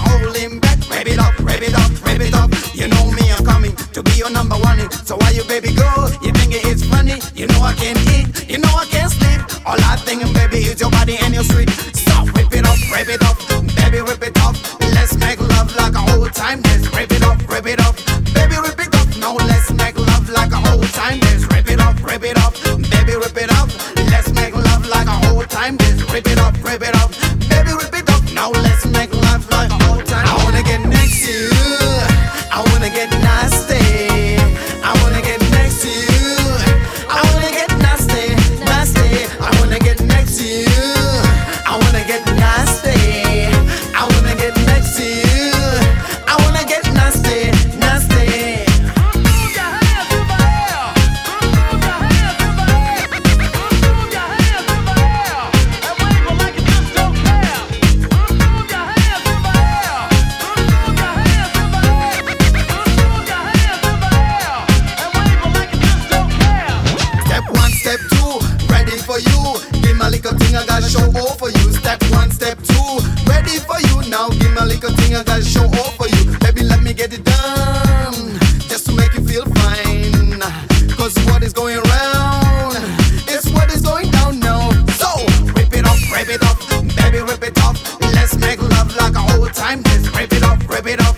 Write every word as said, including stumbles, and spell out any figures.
hold him back. Rip it up, rip it up, rip it up. You know me, I'm coming to be your number one. So why you baby girl, you think it is funny? You know I can't eat, you know I can't sleep. All I think, baby, is your body and your sweet. Stop, rip it up, rip it up, baby, rip it up. Let's make love like a old time. Let's rip it up, rip it up, baby, rip it up. Now let's make love like a old time. Let's rip it up, rip it up, baby, rip it up. Let's make love like a old time. Let's rip it up, rip it up, baby, rip it up. Now let's make love like a old time. I wanna get next to you, I wanna get nasty, I wanna get next to you, I wanna get nasty, nasty. I wanna get next to you, I wanna get nasty, I wanna get next to you, I wanna get nasty, nasty. Move your hands to the air. Move your hands to the air. Move your hands to the air. And wave 'em like you just don't care. Move your hands to the air. Move your hands to the air. Move your hands to the air. And wave 'em like you just don't care. Step one, step two, ready for you. Give my little thing, I gotta show off for you. Step one, step two, ready for you. Now give my little thing, I gotta show off for you. Baby, let me get it done, just to make you feel fine. Cause what is going round is what is going down now. So, rip it up, rip it up, baby, rip it up. Let's make love like a old time. Let's rip it up, rip it up,